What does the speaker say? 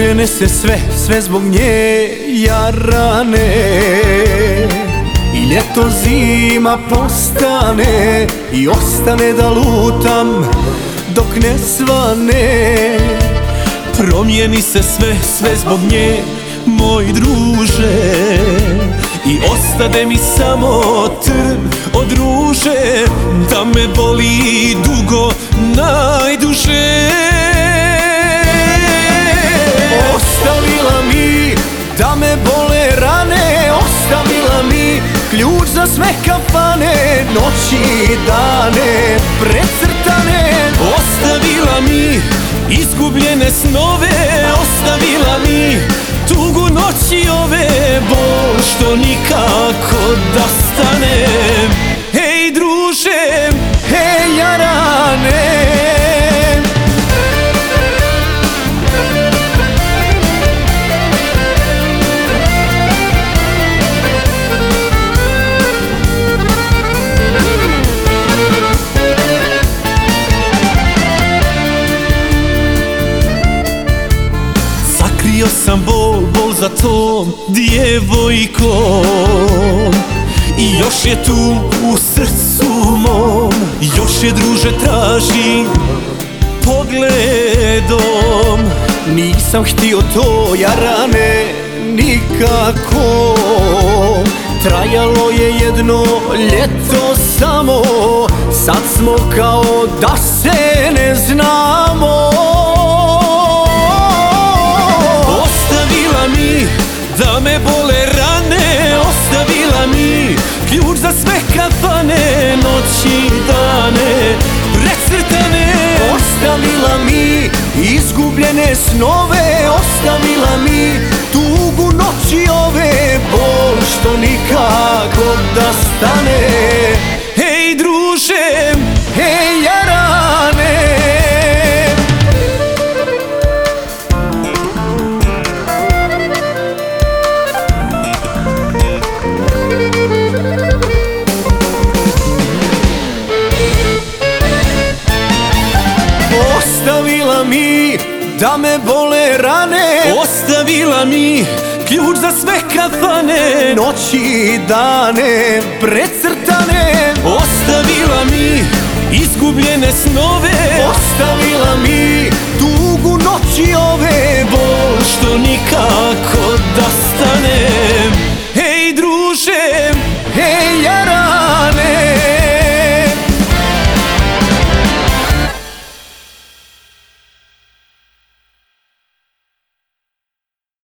Krene se sve zbog nje jarane. I ljeto zima postane i ostane da lutam dok ne svane. Promijeni se sve zbog nje, moj druže, i ostade mi samo trn od ruže, da me boli dugo, najduže. Ostavila mi da me bole rane, ostavila mi ključ za sve kafane, noći i dane precrtane. Ostavila mi izgubljene snove, ostavila mi tugu noći ove, bol što nikako da stane. Hej druže, hej jarane. Sakrio sam bol za tom djevojkom, i još je tu u srcu mom, još je druže tražim pogledom. Nisam htio to jarane nikako, trajalo je jedno ljeto samo, sad smo kao da se ne znamo. Da me bole rane, ostavila mi ključ za sve kafane, noći i dane precrtane. Ostavila mi izgubljene snove, ostavila mi tugu noći ove, bol što nikako da stane. Hej druže, hej jarane. Ostavila mi da me bole rane, ostavila mi ključ za sve kafane, noći i dane precrtane. Ostavila mi izgubljene snove, ostavila mi